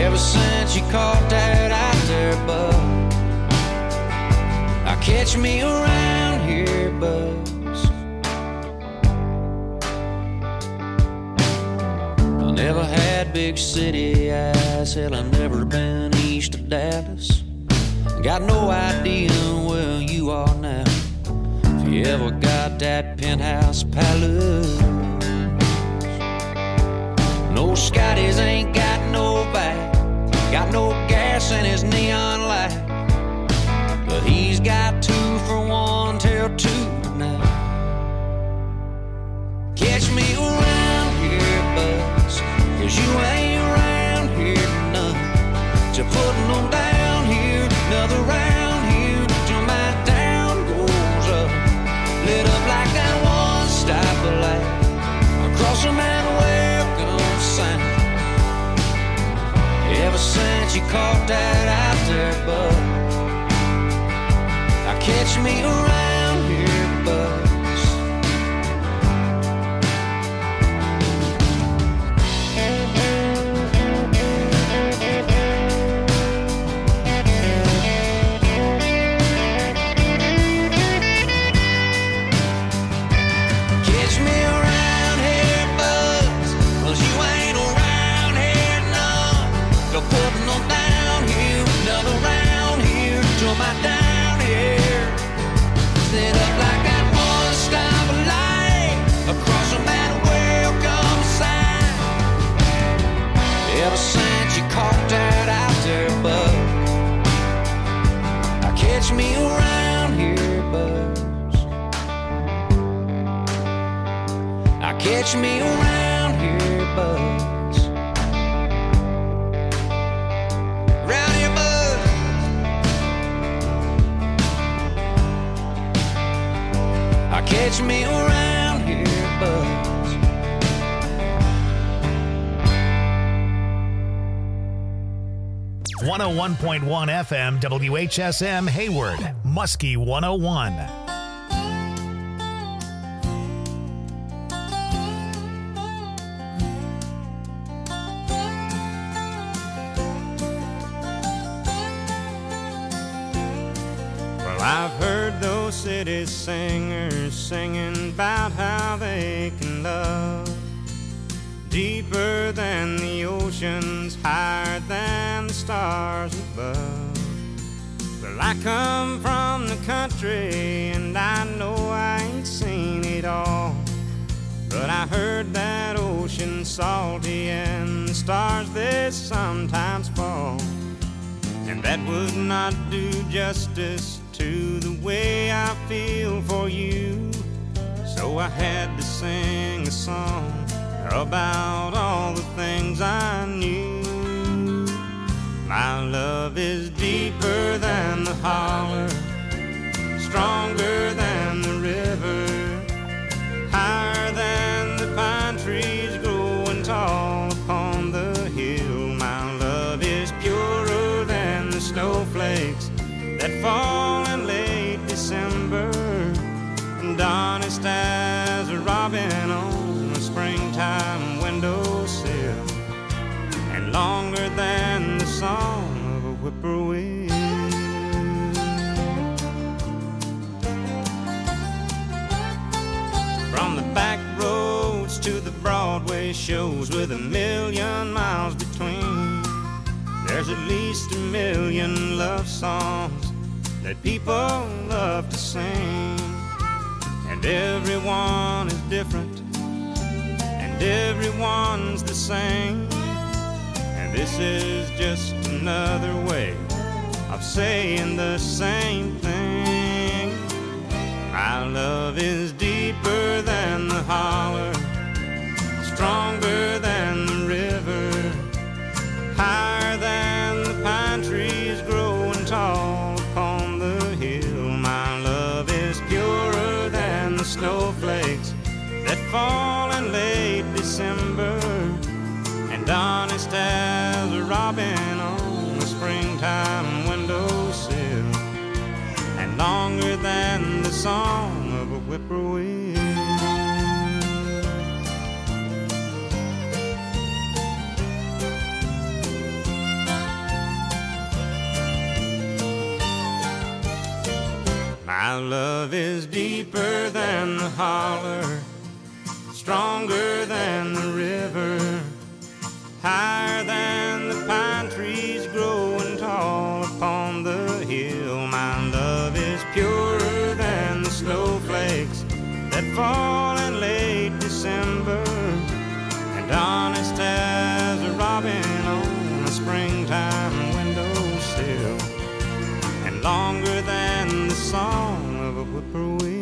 Ever since you caught that out there, bud, I catch me around here, buzz. I never had big city eyes, hell, I've never been east of Dallas. Got no idea where you are now, if you ever got that penthouse palace. No Scotties ain't got no back, got no gas in his neon light, but he's got 2 for 1 till 2 tonight. Catch me around here, buzz, 'cause you ain't around here none. So putting them down here, another round here, till my town goes up, lit up like that one stoplight across the man welcome sign. Ever since you caught that out there, bud, I catch me around here, buzz. Catch me around here, buzz, 'cause you ain't around here none. Go putting them down here, another round here, till my down here, lit up like that one stop light across a man welcome sign. Ever since you caught that out there, bud, I catch me around here, buzz. I catch me around here, buzz. Round here, buzz. I catch me around here, buzz. .1 FM WHSM Hayward, Muskie 101. Well, I've heard those city singers singing about how they can love deeper than the oceans, higher than the stars above. Well, I come from the country and I know I ain't seen it all, but I heard that ocean's salty and the stars they sometimes fall, and that would not do justice to the way I feel for you. So I had to sing a song about all the things I knew. My love is deeper than the holler, stronger than the river, higher than the pine trees growing tall upon the hill. My love is purer than the snowflakes that fall in late December, and honest as a robin on a springtime windowsill, and longer than the song of a whippoorwill. From the back roads to the Broadway shows with 1,000,000 miles between, there's at least 1,000,000 love songs that people love to sing. And everyone is different, and everyone's the same, and this is just another way of saying the same thing. My love is deeper than the holler, stronger than the river, higher than the pine trees growing tall upon the hill. My love is purer than the snowflakes that fall in late December, and honest as a robin on a springtime windowsill, and longer than the song of a whippoorwill. My love is deeper than the holler, stronger than the river, higher than the pine trees growing tall upon the hill. My love is purer than the snowflakes that fall in late December, and honest as a robin on a springtime windowsill, and longer than the song of a whippoorwill.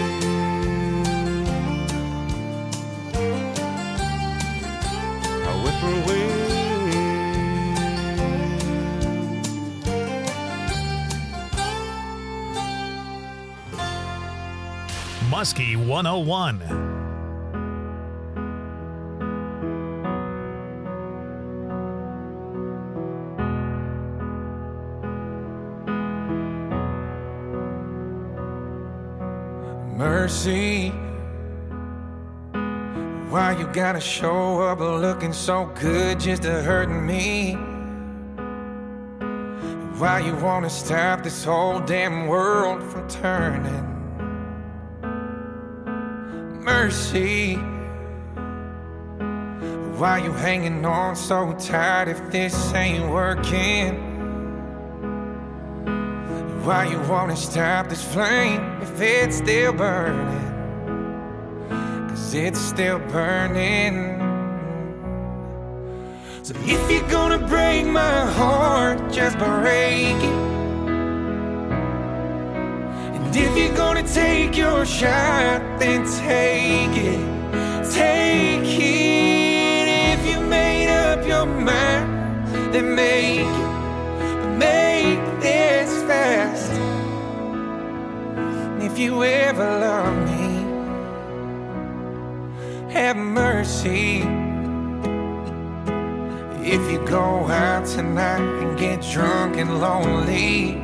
A whippoorwill. Muskie 101. Mercy, why you gotta show up looking so good just to hurt me? Why you wanna stop this whole damn world from turning? Mercy, why you hanging on so tight if this ain't working? Why you wanna stop this flame if it's still burning? 'Cause it's still burning. So if you're gonna break my heart, just break it. And if you're gonna take your shot, then take it. Take it. If you made up your mind, then make it. But make this fast. And if you ever love me, have mercy. If you go out tonight and get drunk and lonely,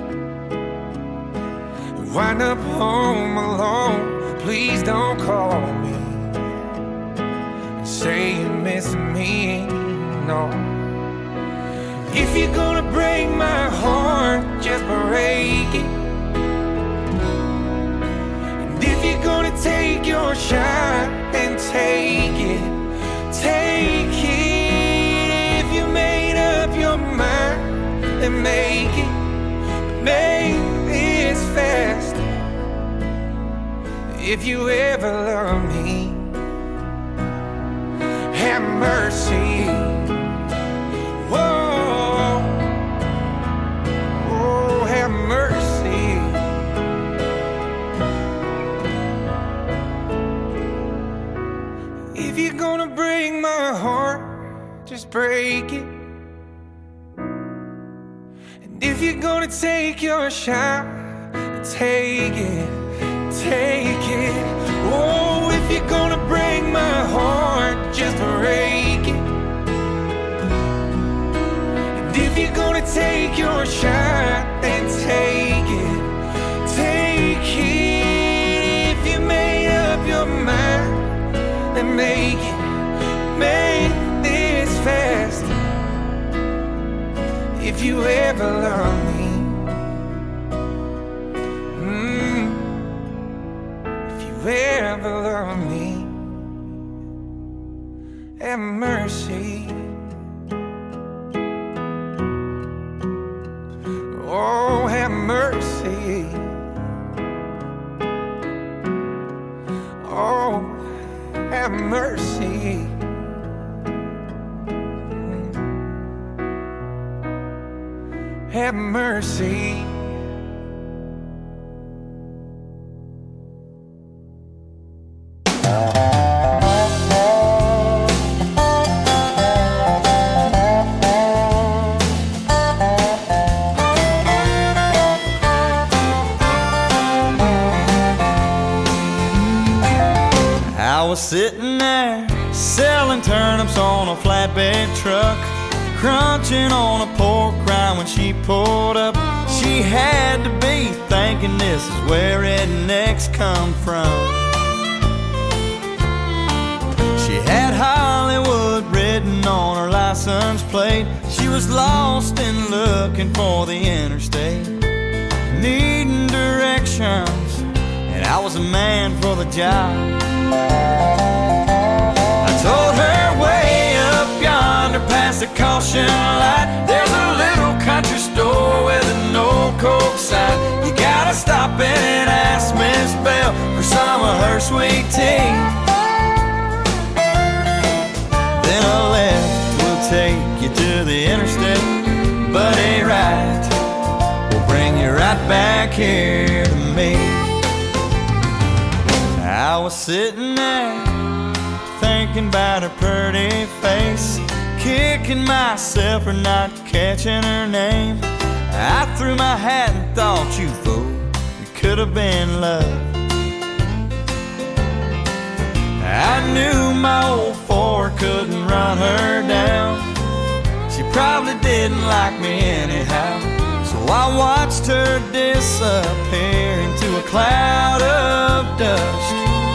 wind up home alone, please don't call me and say you miss me, no. If you're gonna break my heart, just break it. And if you're gonna take your shot, then take it. Take it. If you made up your mind, then make it. Make this fast. If you ever love me, have mercy. Whoa, oh, have mercy. If you're gonna break my heart, just break it. And if you're gonna take your shot, take it, take it. Oh, if you're gonna break my heart, just break it. And if you're gonna take your shot, then take it, take it. If you made up your mind, then make it, make this fast. If you ever love me, if you ever love me, have mercy. Oh, have mercy. Oh, have mercy. Have mercy. I was sitting there selling turnips on a flatbed truck, crunching on a pork rind when she pulled up. She had to be thinking this is where rednecks come from. She had Hollywood written on her license plate. She was lost and looking for the interstate, needing directions directions, and I was a man for the job. I told her way up yonder past the caution light, there's a little country store with an old Coke sign. You gotta stop in and ask Miss Bell for some of her sweet tea. Then a left will take you to the interstate, but a right will bring you right back here to me. I was sitting there thinking about her pretty face, kicking myself for not catching her name. I threw my hat and thought, you fool, it could have been love. I knew my old Ford couldn't run her down. She probably didn't like me anyhow, so I watched her disappear into a cloud of dust.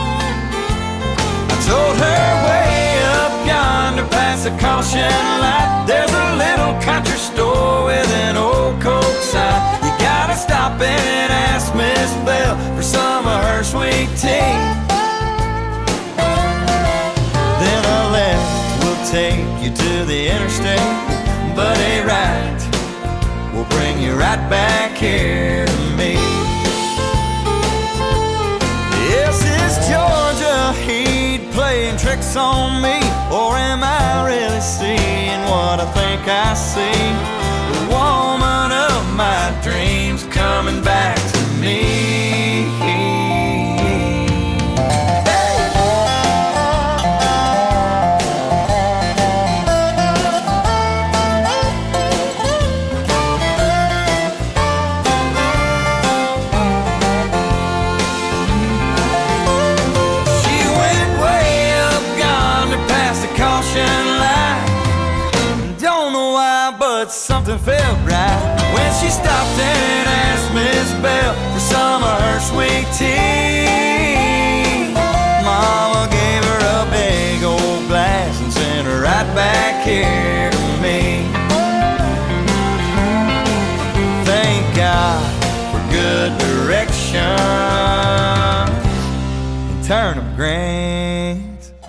I told her way up yonder past the caution light, there's a little country store with an old Coke sign. You gotta stop in and ask Miss Bell for some of her sweet tea. Then a left will take you to the interstate, but a right will bring you right back here to me. Yes, it's Georgia Heat playing tricks on me, or am I really seeing what I think I see? The woman of my dreams coming back to me. Something felt right when she stopped and asked Miss Bell for some of her sweet tea. Mama gave her a big old glass and sent her right back here to me. Thank God for good direction and turnip greens.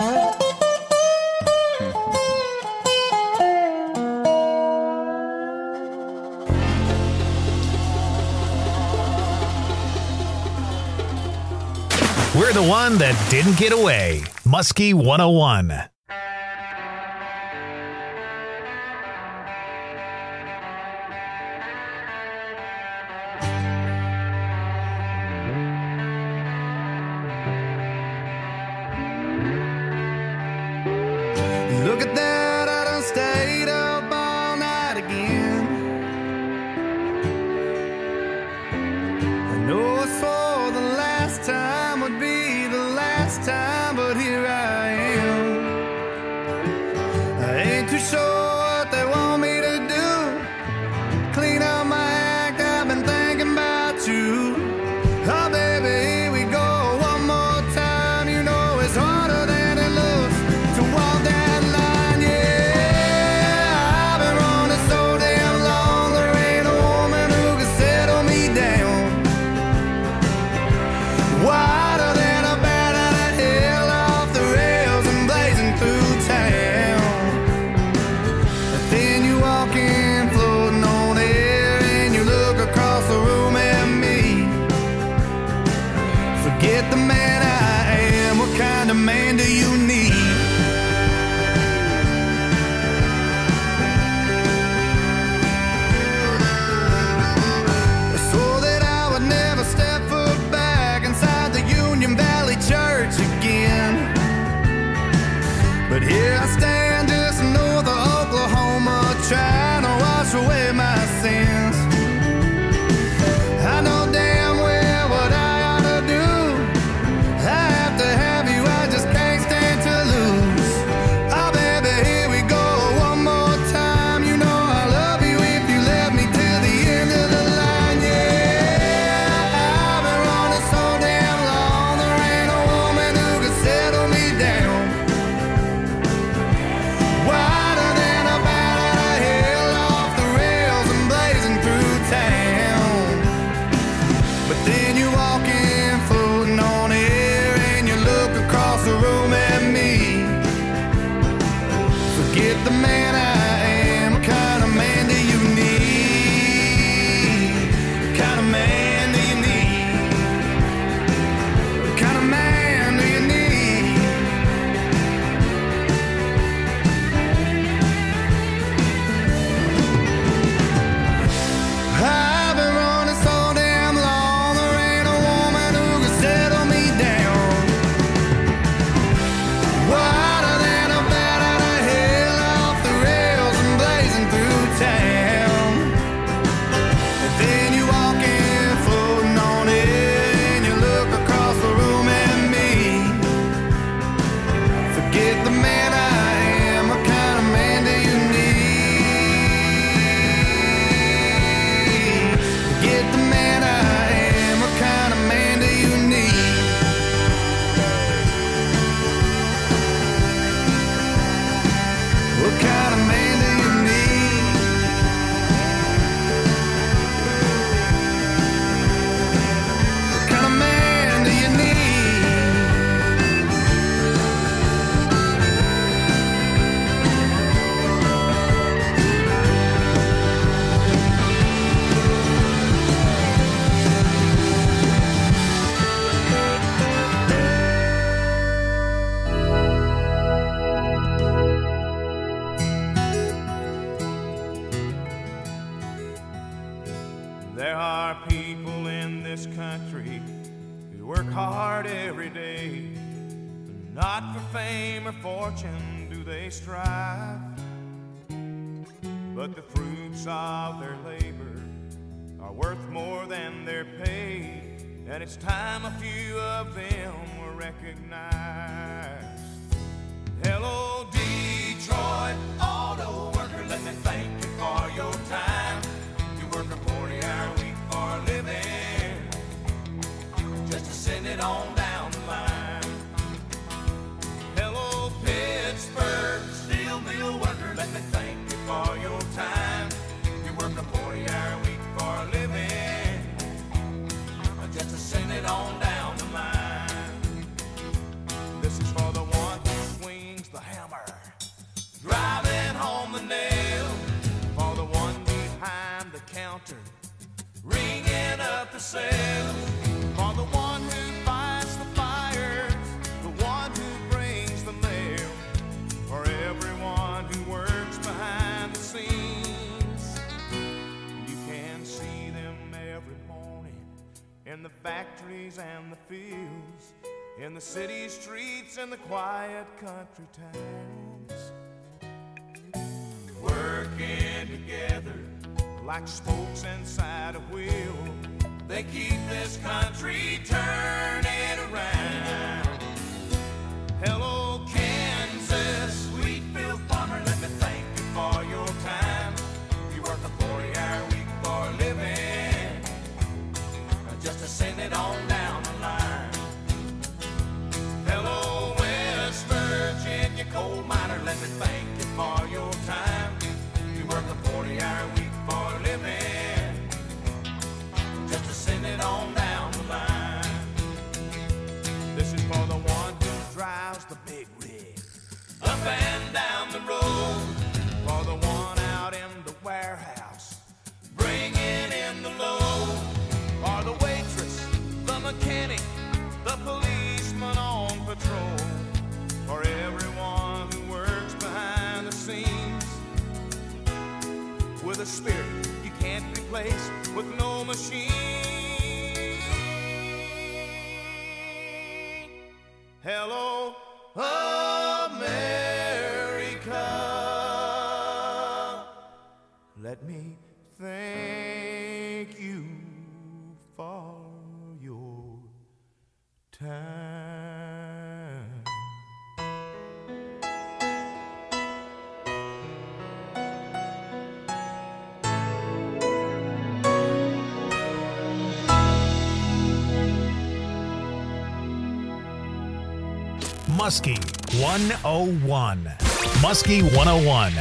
We're the one that didn't get away. Muskie 101. Look at that, I done stayed up all night again. I know I swore the last time would be the last time, but here I am. I ain't too sure what they want me to do. Clean up my act, I've been thinking about you. Oh baby, here we go one more time. You know it's harder than it looks to walk that line, yeah. I've been running so damn long, there ain't a woman who can settle me down. Wider than a bat out of hell, off the rails and blazing through town. But then you walk in, floating on air, and you look across the room at me. Forget the man I am, what kind of man do you need? I swore that I would never step foot back inside the Union Valley Church again. But here I stand just north of Oklahoma, trying to wash away my sins. I know damn well what I ought to do. I have to have you, I just can't stand to lose. Oh baby, here we go one more time. You know I love you if you let me to the end of the line, yeah. I've been running so damn long, there ain't a woman who can settle me down. Wider than a bat out of hell, off the rails and blazing There are people in this country who work hard every day. Not for fame or fortune do they strive, but the fruits of their labor are worth more than their pay, and it's time a few of them were recognized. Hello, Detroit auto worker, let me thank you for your time. You work a 40-hour week for a living, just to send it on down the line. Hello, Pittsburgh steel mill worker, let me thank you for your time. You work a 40-hour week for a living, just to send it on down the line. This is for the one who swings the hammer, driving home the nail. For the one behind the counter, ringing up the sales. For the one who fights the fires, the one who brings the mail. For everyone who works behind the scenes, you can see them every morning in the factories and the fields, in the city streets and the quiet country towns, working together like spokes inside a wheel. They keep this country turning around. Hello, Kansas, Wheatfield farmer, let me thank you for your time. You work a 40-hour week for a living, just to send it on down the line. Hello, West Virginia coal miner, let me thank you for your time. You work a 40-hour week for a living, just to send it on down the line. This is for the one who drives the big rig up and down the road. For the one out in the warehouse, bringing in the load. For the waitress, the mechanic, the policeman on patrol. For everyone who works behind the scenes, with a spirit you can't replace with no machine. Hello, America. Let me thank you for your time. Muskie 101. Muskie 101.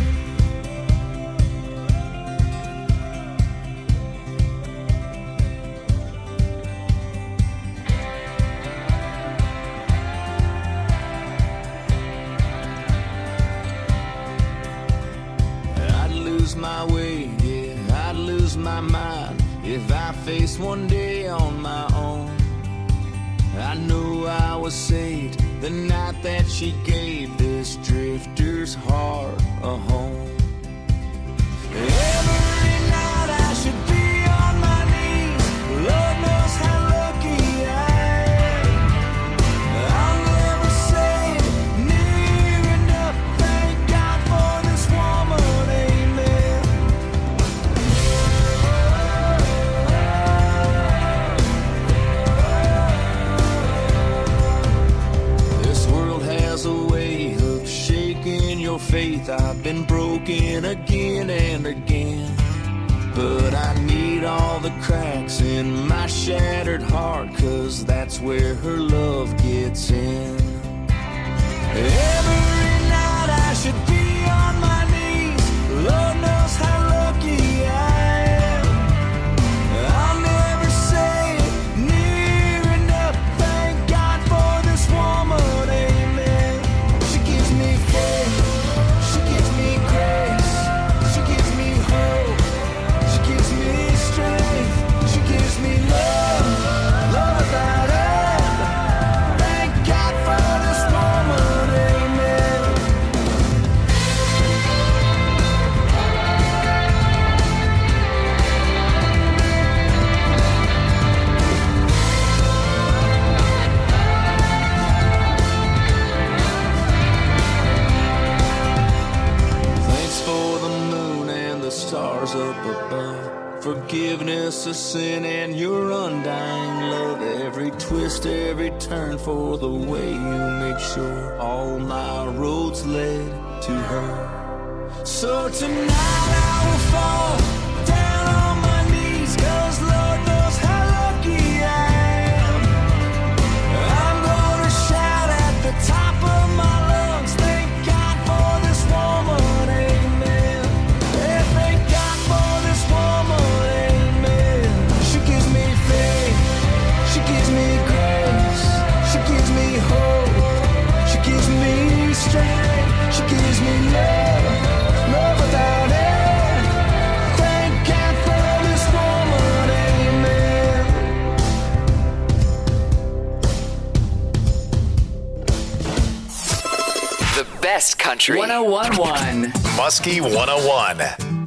I'd lose my way, yeah, I'd lose my mind if I faced one day on my own. I knew I was saved the night that she gave this drifter's heart a home. Every night I should be on my knees. Lord knows how lucky I am. I'll never say near enough. Thank God for this woman, amen. This world has a way of shaking your faith. I've been broken again and again, but I need all the cracks in my shattered heart, 'cause that's where her love gets in. Every night I should be on my knees. Lord knows how lucky I am. I'll never say near enough. Thank God for this woman, amen. She gives me faith, she gives me grace, she gives me hope, she gives me strength, she gives me love, love without end. Thank God for this woman, amen. stars up above. Forgiveness of sin and your undying love. Every twist, every turn for the way you make sure all my roads led to her. So tonight I will fall down on my knees, 'cause Lord knows how lucky I am. I'm gonna shout at the top of my lungs, thank God for this woman, amen. Yeah, thank God for this woman, amen. She gives me faith, she gives me grace, she gives me hope, she gives me strength, she gives me love, love without end. Thank God for this woman, amen. The best country. 1011. Muskie 101.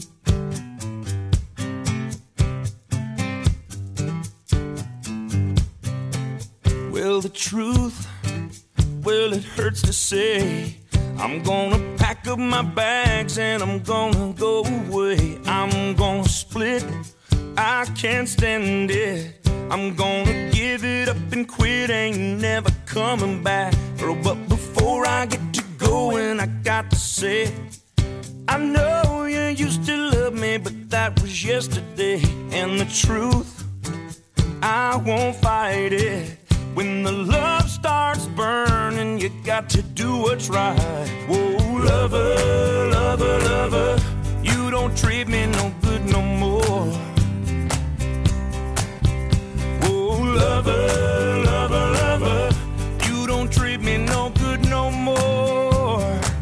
Well, the truth, well, it hurts to say. I'm gonna pack up my bags and I'm gonna go away. I'm gonna split, I can't stand it. I'm gonna give it up and quit, ain't never coming back. Oh, but before I get to going, I got to say, I know you used to love me, but that was yesterday. And the truth, I won't fight it. When the love starts burning, you got to do what's right. Whoa, lover, lover, lover, you don't treat me no good no more. Whoa, lover, lover, lover, you don't treat me no good no more.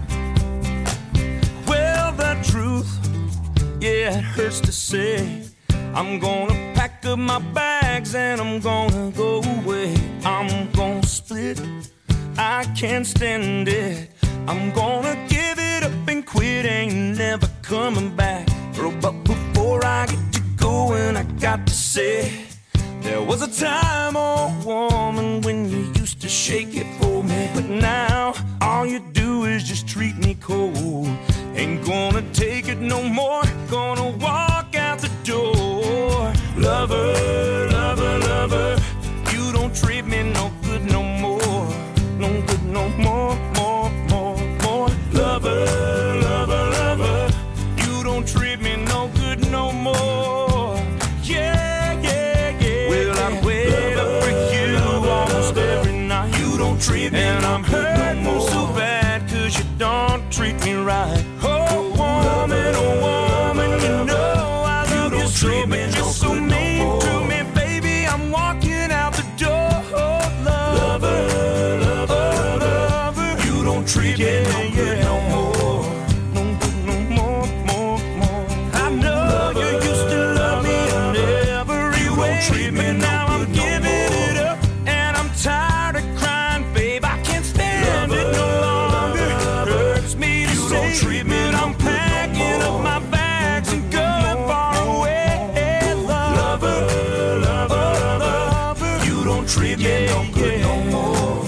Well, the truth, yeah, it hurts to say. I'm gonna pack up my bags and I'm gonna go away. I'm gonna split, I can't stand it. I'm gonna give it up and quit, ain't never coming back. Oh, but before I get to going, I got to say, there was a time, oh woman, when you used to shake it for me. But now, all you do is just treat me cold. Ain't gonna take it no more, gonna walk out the door. Lover, lover, lover, you don't treat me no good no more. No good no more, more, more, more. Lover, lover, lover, you don't treat me no good no more. Yeah, yeah, yeah. Well, I wait up for you almost every night. You don't treat me and I'm hurting no so bad, 'cause you don't treat me right. Oh, woman, you know I love you so, but you're so mean to me, baby. I'm walking out the door. Lover, lover, lover, you don't treat me no good no more. No good no more, more, more. I know you used to love me in every way, but now I'm giving it up and I'm tired of crying, babe. I can't stand it no longer. Hurts me to say, but I'm packing up my bags and going far away. Lover, lover, lover, you don't treat me no good no more.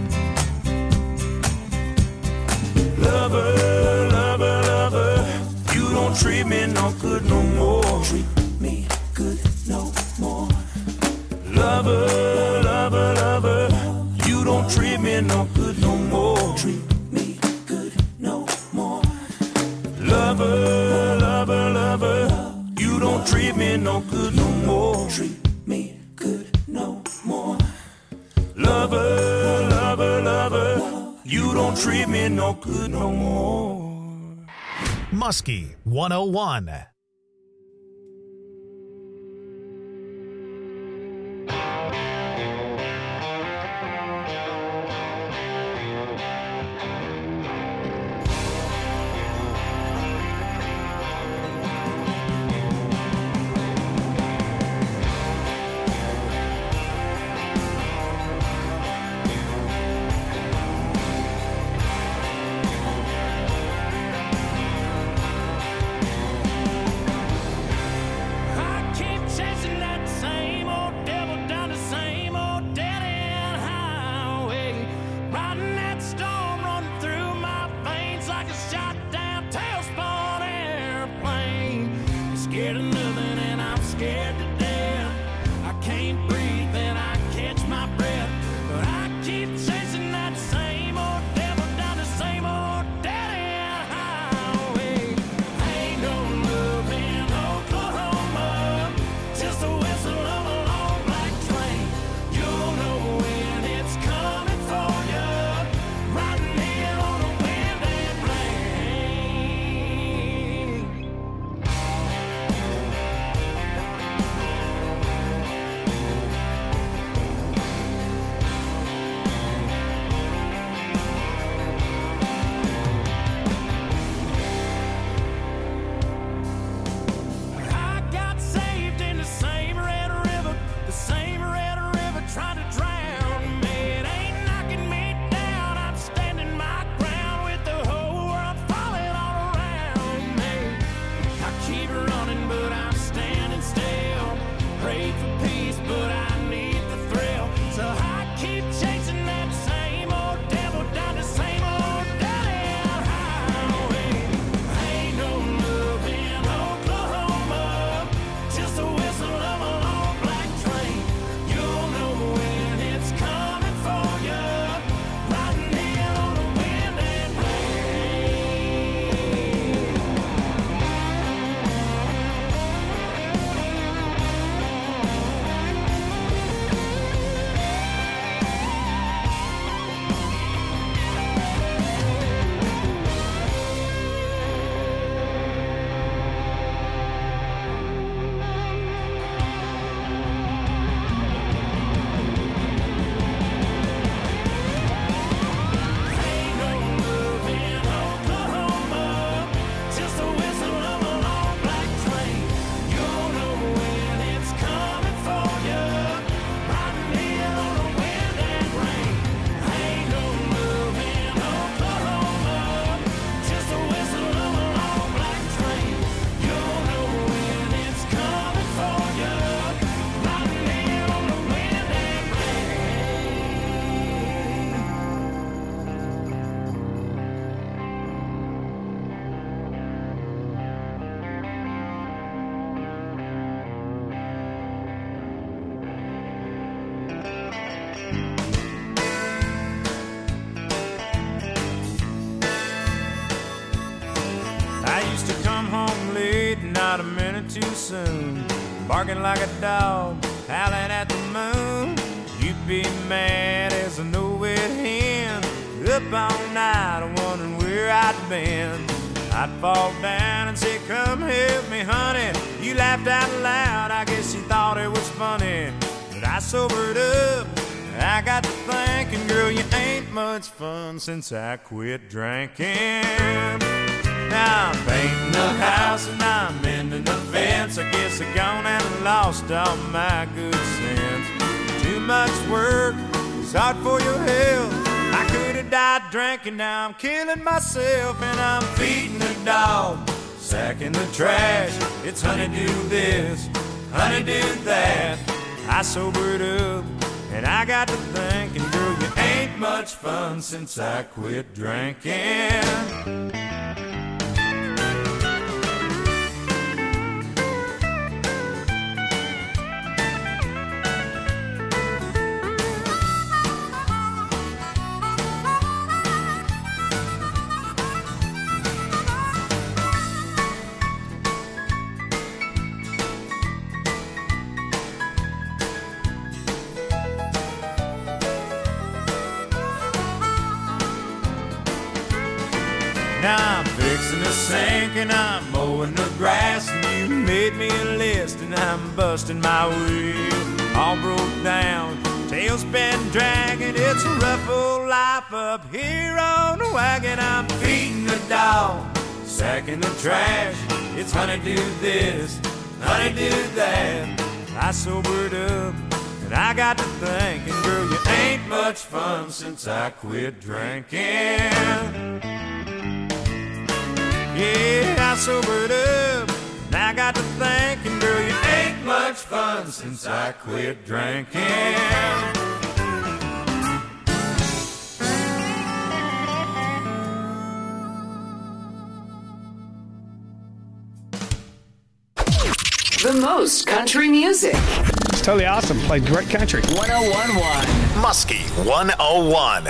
Lover, lover, lover, you don't treat me no good no more. Treat me good no more. Lover, lover, lover, you don't treat me no good no more. Treat me good no more. Lover, lover, lover, you don't treat me no good no more. Treat me good no more. Lover, lover, lover, you don't treat me no good no more. Muskie 101. scared of nothing and I'm scared to death. I can't breathe and I catch my breath, but I keep chasing that same old devil down the same old dead-end highway. Ain't no love in Oklahoma, just a whistle of a long black train. You'll know when it's coming for you, riding in on a wind and rain. I got saved in the same red river, trying to drown me. It ain't knocking me down, I'm standing my ground with the whole world falling all around me. I keep running, but I'm standing still. Pray for peace, but I need the thrill. So I keep chasing that same old devil down the same old dead-end highway. Ain't no love in Oklahoma, just a whistle of a long black train. You'll know when it's coming for you, riding in on the wind and rain. Ain't no love in Oklahoma, just a whistle of a long black train. You'll know when it's coming for you, riding in on the wind and rain. Ain't no love in Oklahoma, just a whistle of a long black train. You'll know when it's coming for you, riding in on the wind and rain. I used to come home late, not a minute too soon, barking like a dog, howling at the moon. You'd be mad as a no-wit hen, up all night wondering where I'd been. I'd fall down and say, come help me, honey. You laughed out loud, I guess you thought it was funny. But I sobered up, I got to thinking, girl, you ain't much fun since I quit drinking. Now I'm painting the house and I'm mending the fence. I guess I gone and lost all my good sense. Too much work, it's hard for your health. I could have died drinking, now I'm killing myself. And I'm feeding the dog, sacking the trash. It's honey do this, honey do that. I sobered up and I got to thinking, girl, you ain't much fun since I quit drinking. Now I'm fixing the sink and I'm mowing the grass, and you made me a list and I'm busting my wheel. All broke down, tail's been dragging. It's a rough old life up here on the wagon. I'm feeding the dog, sacking the trash. It's honey do this, honey do that. I sobered up and I got to thinking, girl, you ain't much fun since I quit drinking. Yeah, I sobered up and I got to thinking, girl, you ain't much fun since I quit drinking. The most country music. It's totally awesome. Played great country. 1011. Muskie 101.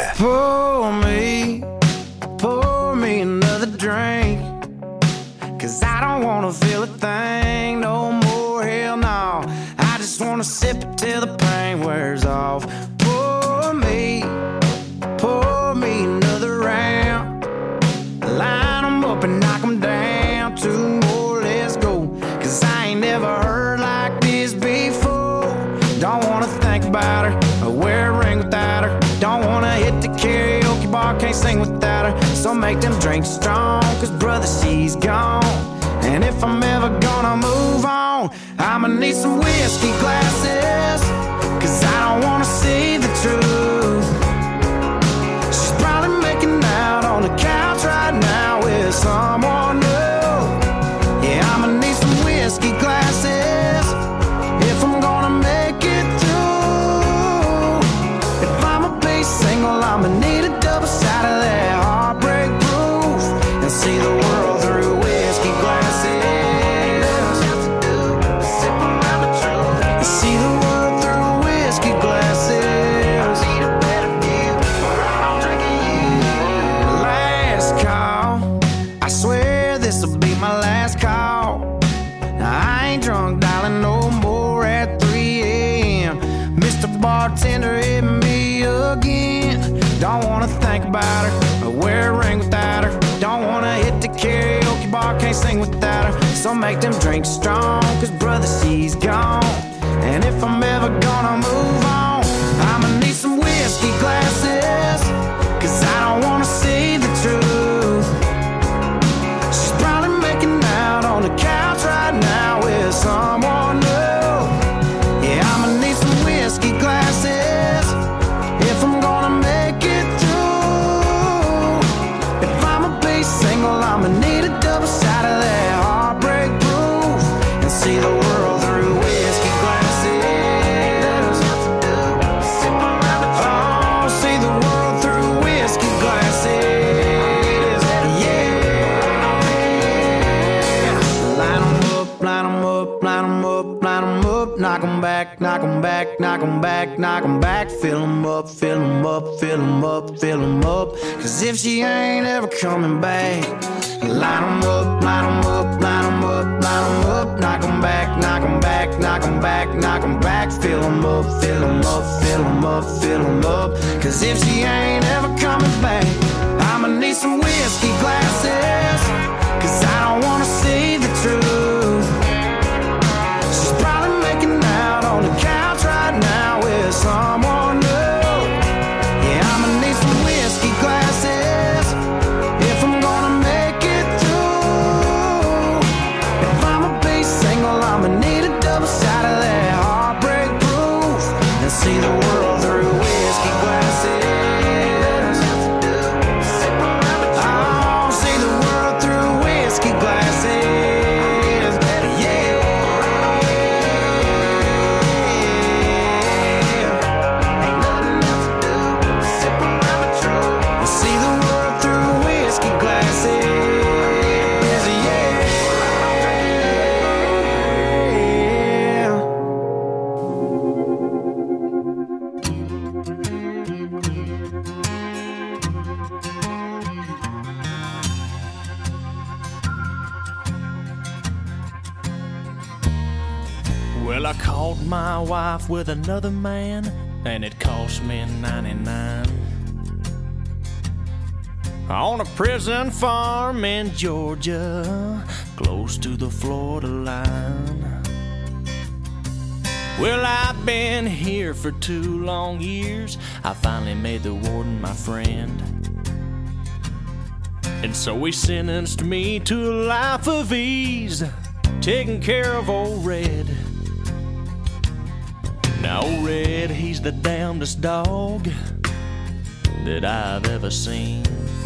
Pour me another drink. 'Cause I don't wanna feel a thing no more, hell no. I just wanna sip it till the pain wears off. Pour me another round. Line 'em up and knock 'em down. 2 more, let's go. 'Cause I ain't never heard like this before. Don't wanna think about her or wear a ring without her. Don't wanna hit the karaoke bar, can't sing without her. So make them drinks strong, 'cause brother, she's gone. And if I'm ever gonna move on, I'ma need some whiskey glasses. 'Cause I don't wanna see the truth. She's probably making out on the couch right now with someone new. Yeah, I'ma need some whiskey glasses if I'm gonna make it through. If I'ma be single, I'ma need a double shot of that heartbreak proof. And see the world through whiskey glasses. See the world through whiskey glasses. Need a better view, or I'm drinking you. Last call, I swear this'll be my last call. Now, I ain't drunk, darling, no more at 3 a.m. Mr. Bartender, hit me again. Don't wanna think about her or wear a ring without her. Don't wanna hit the karaoke bar, can't sing without her. So make them drinks strong, 'cause brother, she's gone. And if I'm ever gonna move on, I'ma need some whiskey glasses. 'Cause I don't wanna see the truth. She's probably making out on the couch right now with someone new. Yeah, I'ma need some whiskey glasses if I'm gonna make it through. If I'ma be single, I'ma need a double shot of that heartbreak proof. And see the world through whiskey glasses. Oh, see the world through whiskey glasses. Yeah. Line 'em up, line 'em up, line 'em up, line 'em up. Knock 'em back, knock 'em back, knock 'em back, knock 'em back. Fill 'em up, fill 'em up, fill 'em up, fill 'em up. 'Cause if she ain't ever coming back, line 'em up, line 'em up, line 'em up, line 'em up. Knock 'em back, knock 'em back, knock 'em back, knock 'em back. Fill 'em up, fill 'em up, fill 'em up, fill em up. 'Cause if she ain't ever coming back, I'ma need some whiskey glasses. 'Cause I don't wanna see the truth. She's probably making out on the couch right now with someone new. Yeah, I'ma need some whiskey glasses if I'm gonna make it through. If I'ma be single, I'ma need a double shot of that heartbreak proof. And see the world through whiskey glasses. Oh, see the world through whiskey glasses. Yeah. Ain't nothing else to do, sip around the truth. See the world through whiskey glasses. Yeah. Well, I caught my wife with another man, and it cost me $99. On a prison farm in Georgia, close to the Florida line. Well, I've been here for 2 long years. I finally made the warden my friend. And so he sentenced me to a life of ease, taking care of old Red. Now, old Red, he's the damnedest dog that I've ever seen.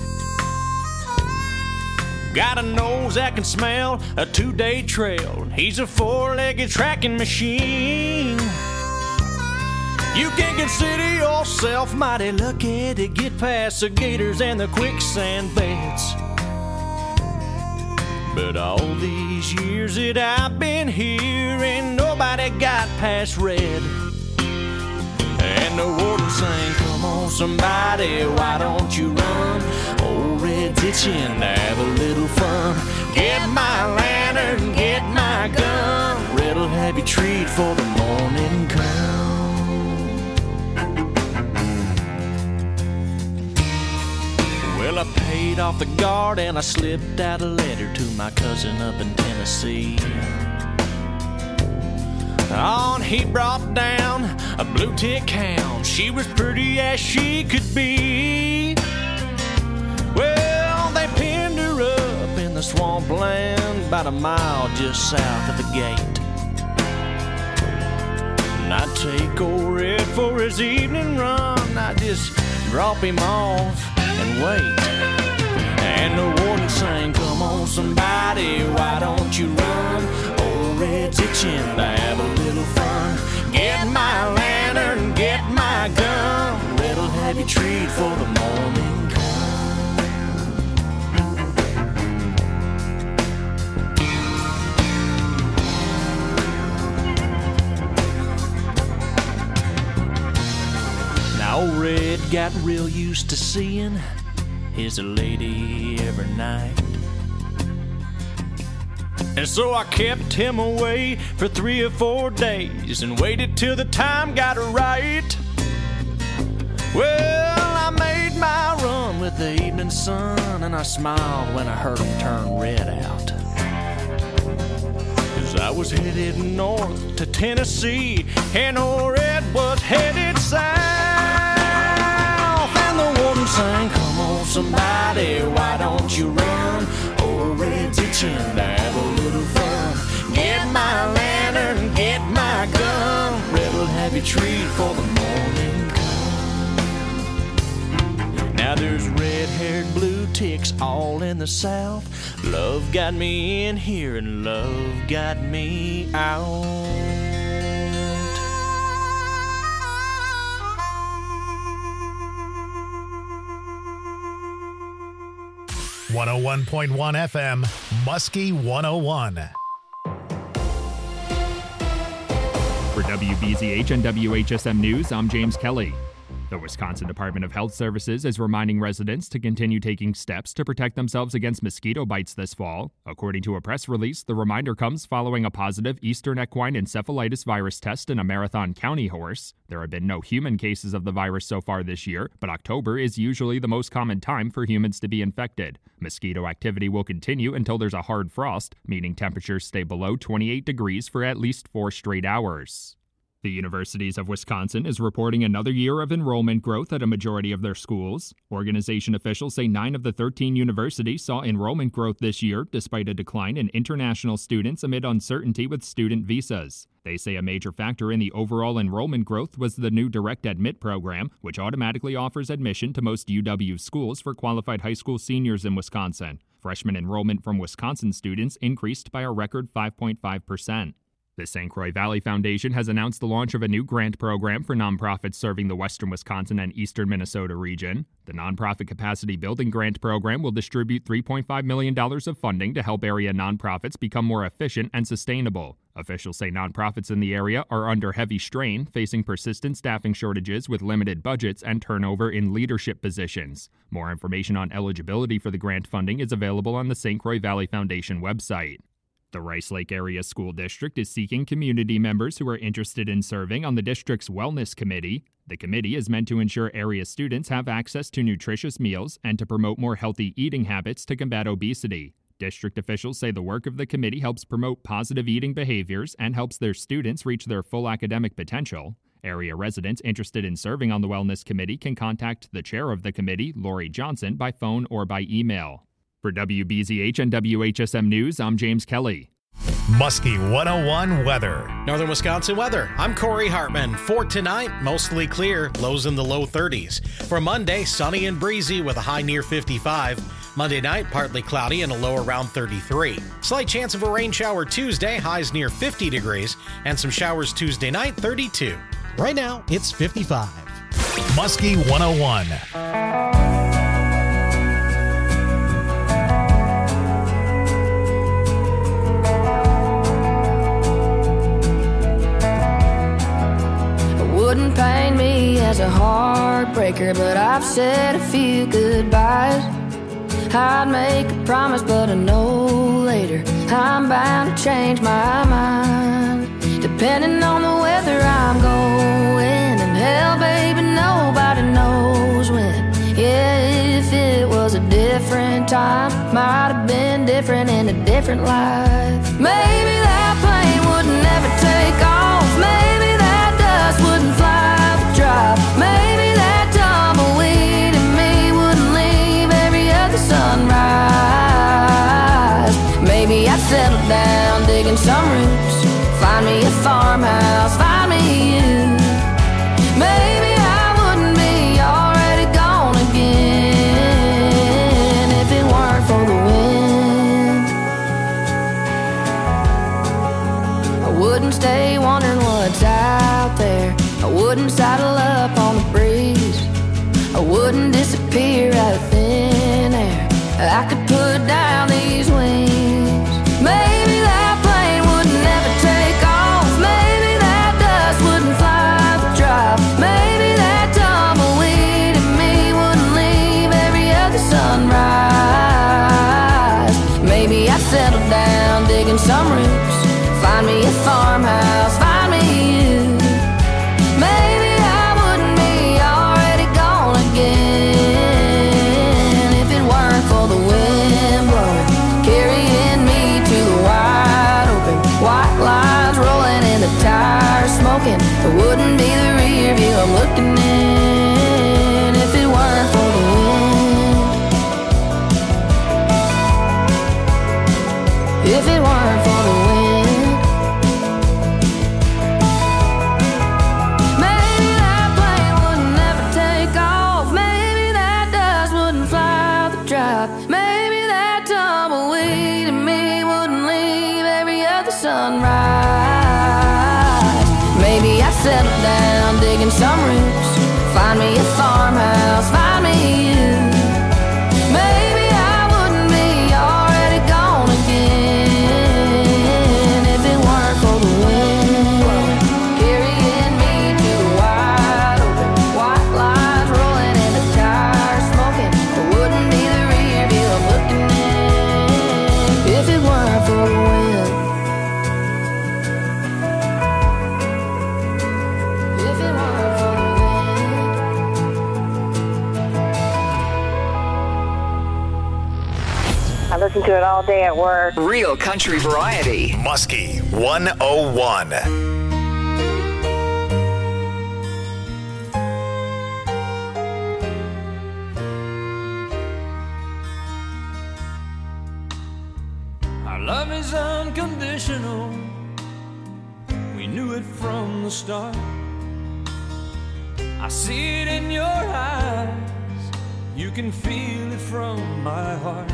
Got a nose that can smell a 2-day trail. He's a 4-legged tracking machine. You can consider yourself mighty lucky to get past the gators and the quicksand beds. But all these years that I've been here, past red. And the warden sang, come on somebody, why don't you run? Old Red's itching to have a little fun. Get my lantern, get my gun. Red'll have your treat for the morning come. Well, I paid off the guard and I slipped out a letter to my cousin up in Tennessee. On he brought down a blue tick hound. She was pretty as she could be. Well, they pinned her up in the swampland about a mile just south of the gate. And I'd take old Red for his evening run. I'd just drop him off and wait. And the warden sang, come on somebody, why don't you run? Old Red's itching to have a little fun. Get my lantern, get my gun. Red'll have your treat for the morning come. Now old Red got real used to seeing his lady every night. And so I kept him away for 3 or 4 days and waited till the time got right. Well, I made my run with the evening sun, and I smiled when I heard him turn Red out. 'Cause I was headed north to Tennessee, and old Red was headed south. And the warden sang, come on somebody, why don't you run? Old Red's itching to have a little fun. Get my lantern, get my gun. Red'll have your treat for the morning come. Now there's red-haired blue ticks all in the south. Love got me in here and love got me out. 101.1 FM, Muskie 101. For WBZH and WHSM News, I'm James Kelly. The Wisconsin Department of Health Services is reminding residents to continue taking steps to protect themselves against mosquito bites this fall. According to a press release, the reminder comes following a positive Eastern equine encephalitis virus test in a Marathon County horse. There have been no human cases of the virus so far this year, but October is usually the most common time for humans to be infected. Mosquito activity will continue until there's a hard frost, meaning temperatures stay below 28 degrees for at least 4 straight hours. The Universities of Wisconsin is reporting another year of enrollment growth at a majority of their schools. Organization officials say 9 of the 13 universities saw enrollment growth this year, despite a decline in international students amid uncertainty with student visas. They say a major factor in the overall enrollment growth was the new Direct Admit program, which automatically offers admission to most UW schools for qualified high school seniors in Wisconsin. Freshman enrollment from Wisconsin students increased by a record 5.5%. The St. Croix Valley Foundation has announced the launch of a new grant program for nonprofits serving the western Wisconsin and eastern Minnesota region. The Nonprofit Capacity Building Grant Program will distribute $3.5 million of funding to help area nonprofits become more efficient and sustainable. Officials say nonprofits in the area are under heavy strain, facing persistent staffing shortages with limited budgets and turnover in leadership positions. More information on eligibility for the grant funding is available on the St. Croix Valley Foundation website. The Rice Lake Area School District is seeking community members who are interested in serving on the district's Wellness Committee. The committee is meant to ensure area students have access to nutritious meals and to promote more healthy eating habits to combat obesity. District officials say the work of the committee helps promote positive eating behaviors and helps their students reach their full academic potential. Area residents interested in serving on the Wellness Committee can contact the chair of the committee, Lori Johnson, by phone or by email. For WBZH and WHSM News, I'm James Kelly. Muskie 101 weather. Northern Wisconsin weather. I'm Corey Hartman. For tonight, mostly clear, lows in the low 30s. For Monday, sunny and breezy with a high near 55. Monday night, partly cloudy and a low around 33. Slight chance of a rain shower Tuesday, highs near 50 degrees, and some showers Tuesday night, 32. Right now, it's 55. Muskie 101. as a heartbreaker, but I've said a few goodbyes. I'd make a promise, but I know later I'm bound to change my mind. Depending on the weather I'm going, and hell, baby, nobody knows when. Yeah, if it was a different time, might have been different in a different life. Maybe that plane would never take off. Maybe that dust wouldn't fly the drop. Maybe that tumbleweed in me wouldn't leave every other sunrise. Maybe I'd settle down digging some roots, find me a farmhouse, find me you. Maybe I wouldn't be already gone again if it weren't for the wind. I wouldn't stay wondering what's out there. I wouldn't saddle up on the breeze. I wouldn't disappear out of thin air. I could put down these wings. Maybe that plane would never take off. Maybe that dust wouldn't fly the drop. Maybe that tumbleweed in me wouldn't leave every other sunrise. Maybe I'd settle down digging some roots, find me a farmhouse, find me you. Maybe I wouldn't be already gone again if it weren't for the wind blowing, carrying me to the wide open. White lines rolling and the tires smoking. It wouldn't be the rear view I'm looking in if it weren't for the wind. If it weren't for the wind. Maybe that plane would never take off. Maybe that dust wouldn't fly the drop. Maybe that tumbleweed in me wouldn't leave every other sunrise. Maybe I'd settle down digging some roots, find me a farmhouse, find me you. Maybe I wouldn't be already gone again if it weren't for the wind carrying me to the wide open. White lines rolling and the tires smoking. It wouldn't be the rear view I'm looking in if it weren't for the wind. If it weren't for the wind. I listen to it all day at work. Real country variety. Muskie 101. Our love is unconditional. We knew it from the start. I see it in your eyes. You can feel it from my heart.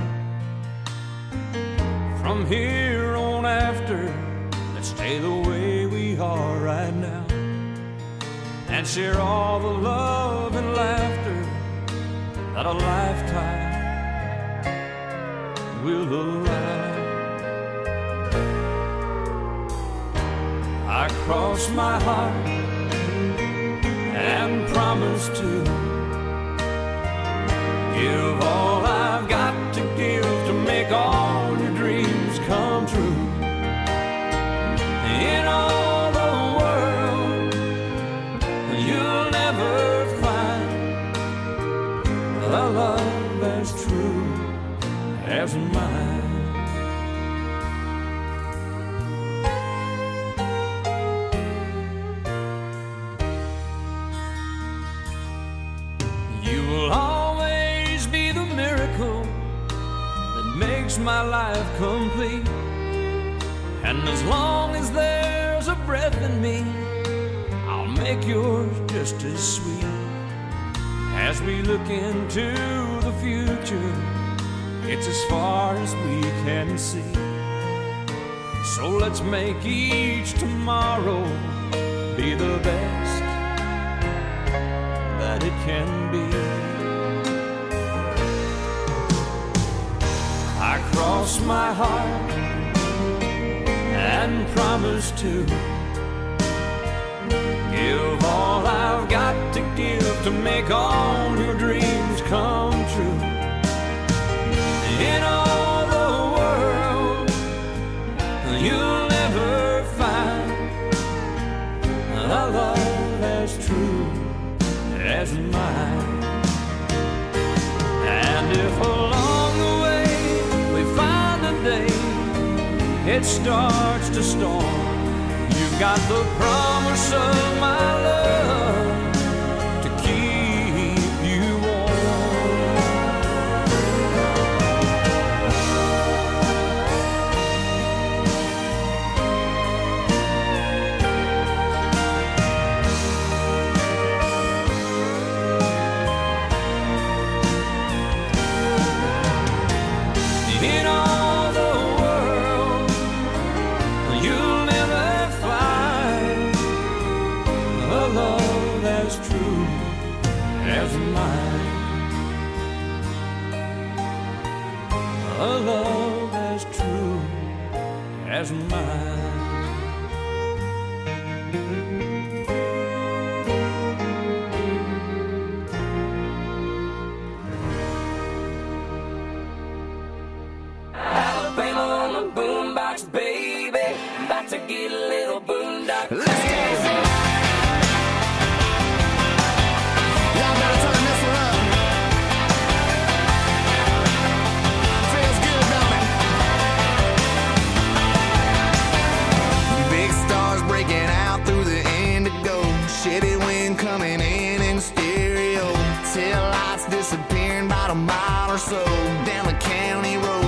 From here on after, let's stay the way we are right now and share all the love and laughter that a lifetime will allow. I cross my heart and promise to give all I've got to give to make all your dreams come true. In all the world, you'll never find a love as true as mine. You will always be the miracle that makes my life complete. And as long as there's a breath in me, I'll make yours just as sweet. As we look into the future, it's as far as we can see. So let's make each tomorrow be the best that it can be. I cross my heart and promise to give all I've got to give gift to make all your dreams come true. In all the world, you'll never find a love as true as mine. And if along the way we find a day it starts to storm, you've got the promise of my love to keep you warm. In all the world, you'll never find a love as true as mine. A love as true as mine. Alabama on the boombox, baby. About to get a little boondock. Let's go. Y'all better turn this one up. Feels good, don't it? Big stars breaking out through the indigo. Chevy wind coming in stereo. Tail lights disappearing about a mile or so down the county road.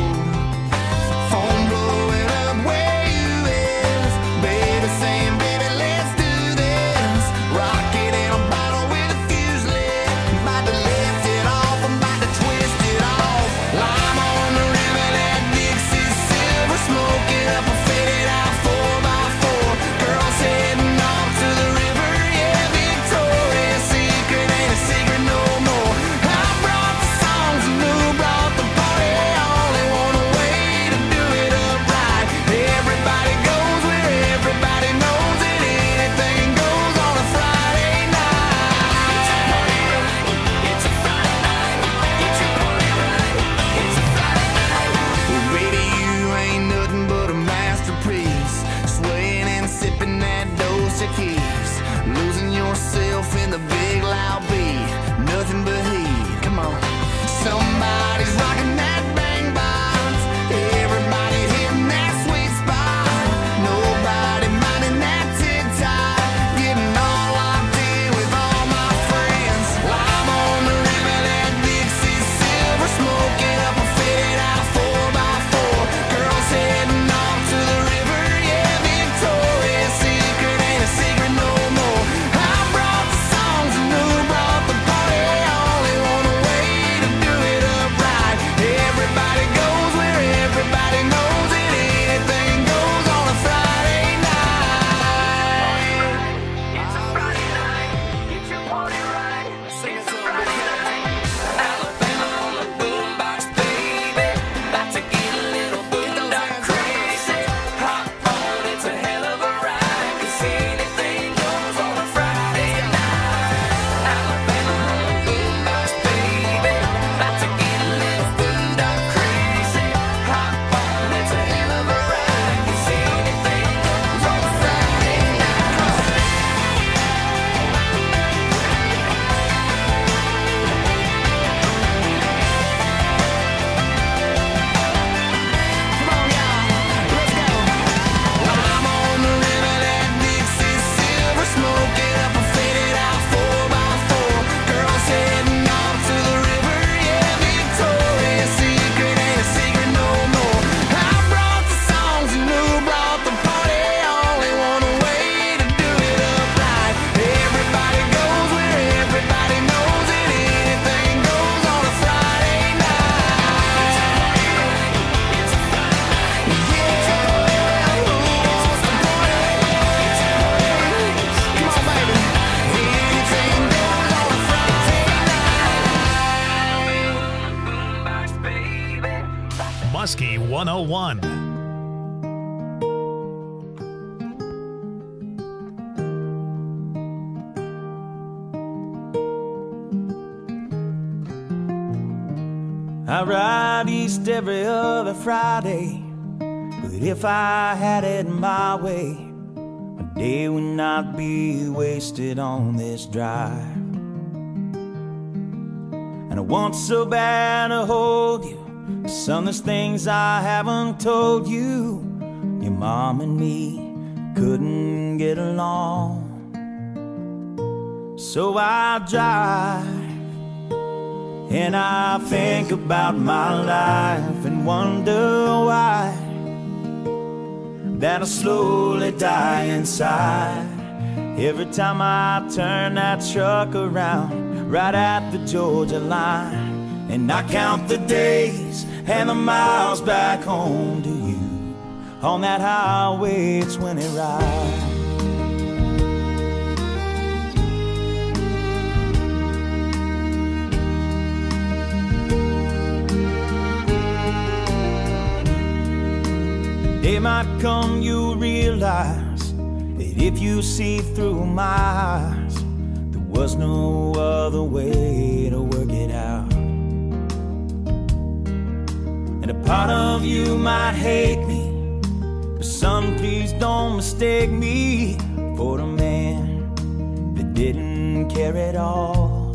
Phone blowing up where you is. Baby saying, baby, let's do this. Rocket in a bottle with a fuse lit. About to lift it off, I'm about to twist it off. Lime on the river, that Dixie silver. Smoking up a faded out 4x4. Girls heading off to the river, yeah, Victoria's Secret ain't a secret no more. I brought the songs and who brought the party. Only one way to do it up right. Everybody goes where everybody knows it. Anything goes on a Friday night. It's a Friday night. Get your party right. It's a Friday night. Well, baby, you ain't nothing but a masterpiece. Swaying and sipping that Dos Equis. Losing yourself in the big loud beat. Nothing but heat. Come on. Somebody's rocking that bang box. Everybody hitting that sweet spot. Nobody minding that tick-tock. Getting all locked in with all my friends. Lime on the river, that Dixie silver. Smoking up a faded out 4x4. Girls heading off to the river, yeah, Victoria's Secret ain't a secret no more. I brought the songs and who brought the party. Only one way to do it up right. Everybody goes where everybody knows it. Anything goes on a Friday night. It's a Friday night. Get your party right. It's a Friday night. Alabama on the boombox, baby. About to get a little boondock crazy. Hop on, it's a hell of a ride. 'Cause anything goes on a Friday night. Alabama on the boombox, baby. About to get a little boondock crazy. Hop on, it's a hell of a ride. 'Cause anything goes on a Friday night. Come on, y'all, let's go. Lime on the river, that Dixie silver. Smoking up a faded out 4x4. Girls heading off to the river, yeah, Victoria's Secret ain't a secret no more. I brought the songs and who brought the party. Only one way to do it up right. Everybody goes where everybody knows it. Anything goes on a Friday night. It's a Friday night. Yeah, who wants to party? Come on, baby. Anything goes on a Friday night. Boombox, baby. Muskie 101. I ride east every other Friday, but if I had it my way, my day would not be wasted on this drive. And I want so bad to hold you, son, there's things I haven't told you. Your mom and me couldn't get along, so I drive and I think about my life and wonder why that I slowly die inside every time I turn that truck around right at the Georgia line. And I count the days and the miles back home to you on that highway 20 ride. The day might come you'll realize that if you see through my eyes, there was no other way to work it out. And a part of you might hate me, but son, please don't mistake me for the man that didn't care at all.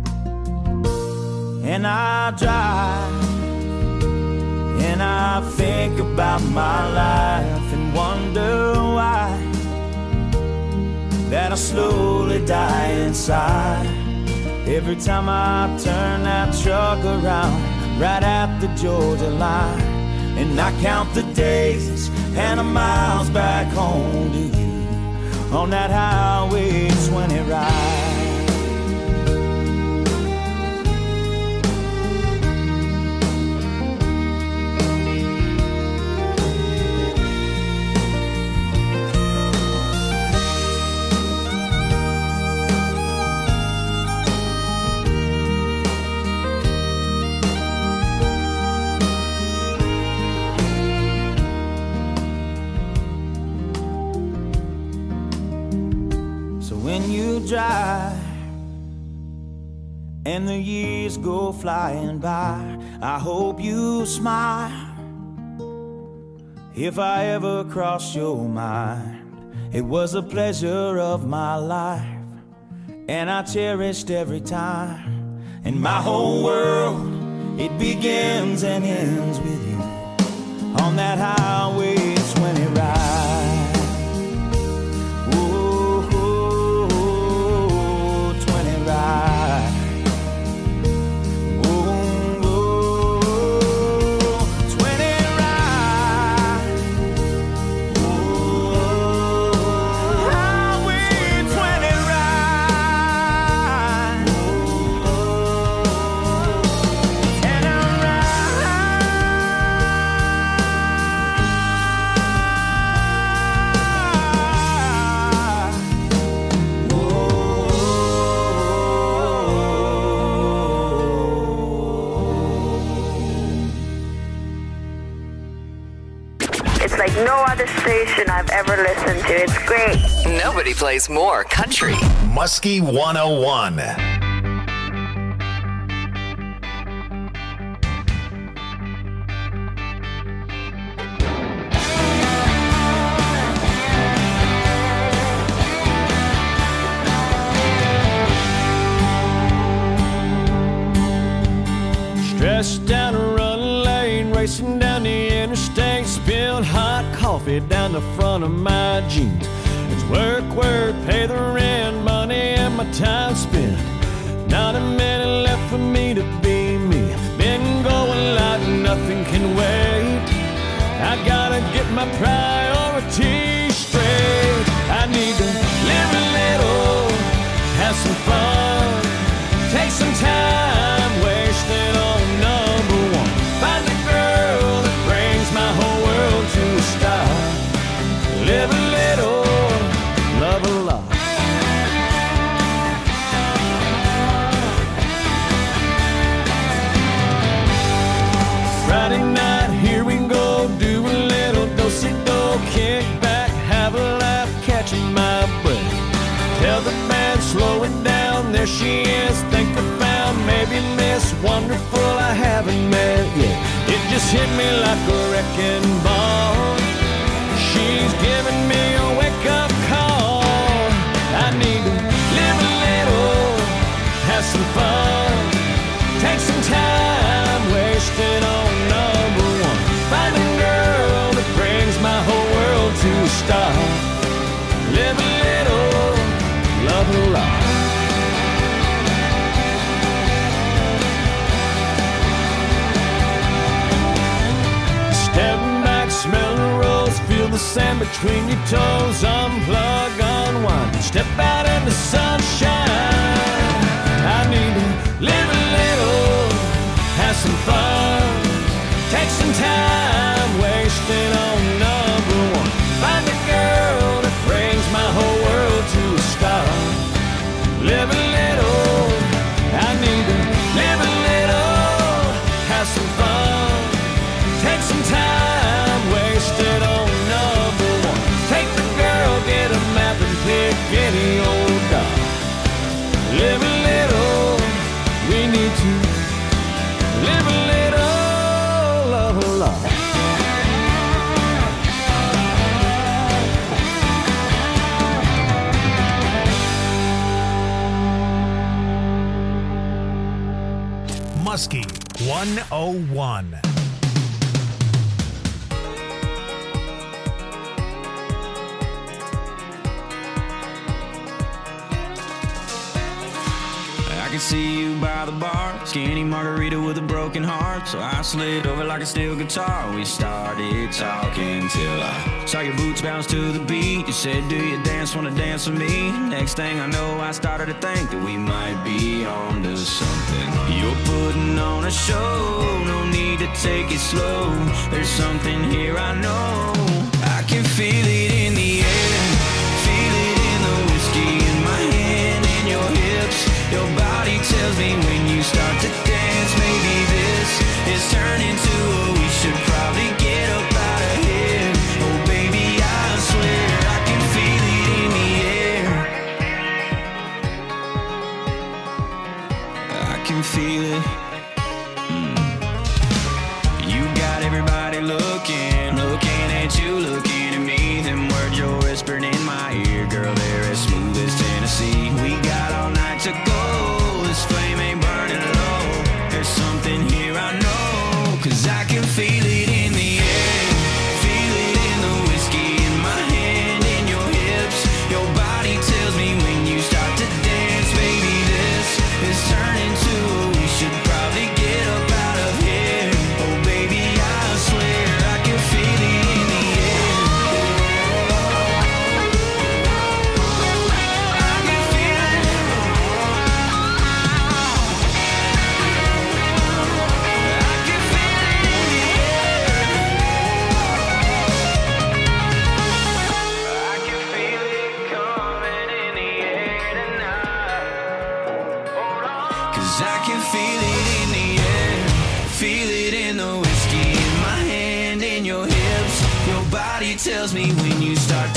And I drive and I think about my life and wonder why that I slowly die inside every time I turn that truck around right at the Georgia line. And I count the days and the miles back home to you on that highway 20 ride. Drive and the years go flying by, I hope you smile if I ever cross your mind. It was a pleasure of my life and I cherished every time. And my whole world, it begins and ends with you on that highway 20 ride. No other station I've ever listened to. It's great. Nobody plays more country. Muskie 101. Stressed down a running lane, racing down the interstate, spilled hot coffee down the front of my jeans. It's work, pay the rent, money and my time spent. Not a minute left for me to be me. Been going like nothing can wait. I gotta get my priorities straight. I need to live a little, have some fun, take some time wasted on number one. Find the girl that brings my whole world to a stop. Live a little, love a lot. Friday night, here we go, do a little do-si-do, kick back, have a laugh, catching my breath. Tell the band, slow it down, there she is, think I found maybe Miss Wonderful I haven't met. just hit me like a wrecking ball. She's giving me a wake-up call. I need to live a little, have some fun, take some time, wasted on number one. Find a girl that brings my whole world to a stop. Live a little, love a lot. Step back, smell the rose, feel the sand between your toes. Unplug, unwind, step out in the sunshine. I need to live a little, have some fun, take some time, wasted on number one. Find a girl that brings my whole world to a stop. Live a little, I need to live a little, have some fun, take some time, wasted on number one. Take the girl, get a map and pick any old dog. Live a little, we need to live a little, love a lot. Muskie 101. I can see you by the bar, skinny margarita with a broken heart. So I slid over like a steel guitar. We started talking till I saw your boots bounce to the beat. You said, do you wanna dance with me? Next thing I know, I started to think that we might be on to something. You're putting on a show, no need to take it slow. There's something here I know. I can feel it in the air, feel it in the whiskey in my hand and your hips. Your body tells me when you start to dance, maybe this is turning to a we should probably get up out of here. Oh baby, I swear I can feel it in the air. I can feel it. You got everybody looking at you, looking at me. Them words you're whispering in my ear, girl, they're as smooth as Tennessee. We got all night to go, this flame ain't burning low. There's something here I know, 'cause I can feel it in the air, feel it in the whiskey in my hand and your hips. Your body tells me when you start to dance, baby, this is turning to a we should probably get up out of here. Oh baby, I swear I can feel it in the air. I can feel it. I can feel it in the air. I can feel it coming in the air tonight. Hold on. 'Cause I can feel it in the air, feel it in the whiskey in my hand and your hips. Your body tells me when you start